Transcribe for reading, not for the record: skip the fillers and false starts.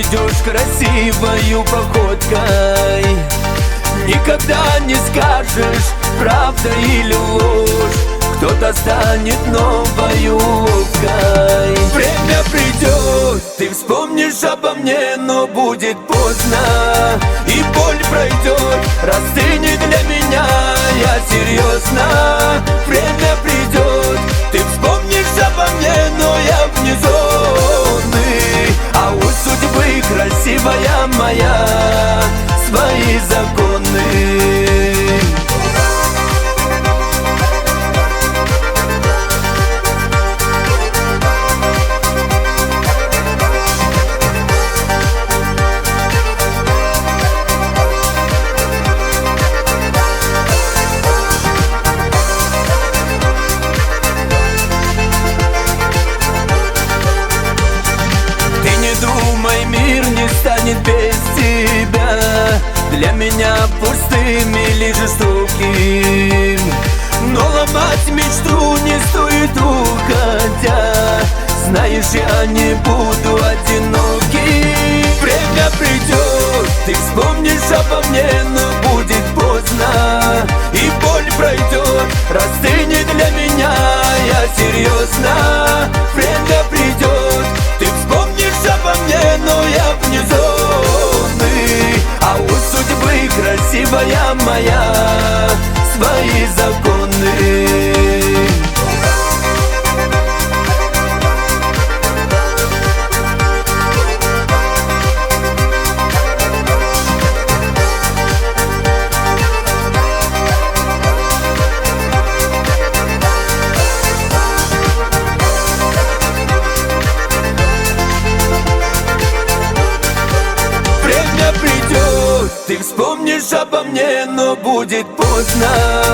идешь красивою походкой, никогда не скажешь, правда или ложь, кто-то станет новой улыбкой. Время придет, ты вспомнишь обо мне, но будет поздно, и боль пройдет, растынет для меня, я серьезно. Время придет, ты вспомнишь обо мне, но я вне зоны, а у судьбы красивая моя свои законы. Мир не станет без тебя, для меня пустым или жестоким. Но ломать мечту не стоит, уходя, знаешь, я не буду одиноким. Время придет, ты вспомнишь обо мне, но будет поздно, и боль пройдет, растынет для меня, я серьезно. Время придет, ты вспомнишь обо мне, но я вне зоны, а у судьбы красивая моя свои законы. Придет, ты вспомнишь обо мне, но будет поздно,